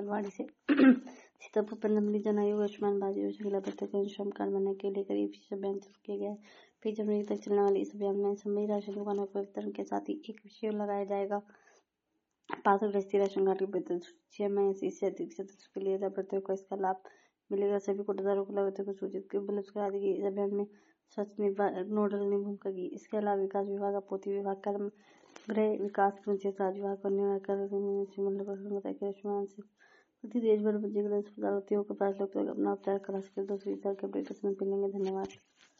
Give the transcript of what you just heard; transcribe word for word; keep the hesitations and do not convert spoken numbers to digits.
बालवाड़ी से सीतापुर प्रधानमंत्री जन आयोग आयुष्मान भारत योजना के लाभार्थियों को श्रम कार्ड बनाने के लिए करीब विशेष अभियान शुरू किया गया है। बीस जनवरी तक चलने वाले इस अभियान में सभी राशन दुकानों पर वितरण के साथ ही एक विषय लगाया जाएगा। पात्र व्यक्ति राशन कार्ड की वितरण सूची में इससे अधिक सदस्य के लिए लाभार्थियों को इसका लाभ मिलेगा। सभी कोटाधारकों को लाभार्थियों को सूचित उपलब्ध करा देगी। इस अभियान में स्वास्थ्य विभाग नोडल ने भूमिका की। इसके अलावा विकास विभाग, आपूर्ति विभाग, कर्म गृह विकास, पंचायत राज विभाग और निवारण बताया कि आयुष्मान से प्रति देश भर में जिला अस्पताल के पास लोग अपना उपचार करा सके। दो सौ के अपडेट में मिलेंगे। धन्यवाद।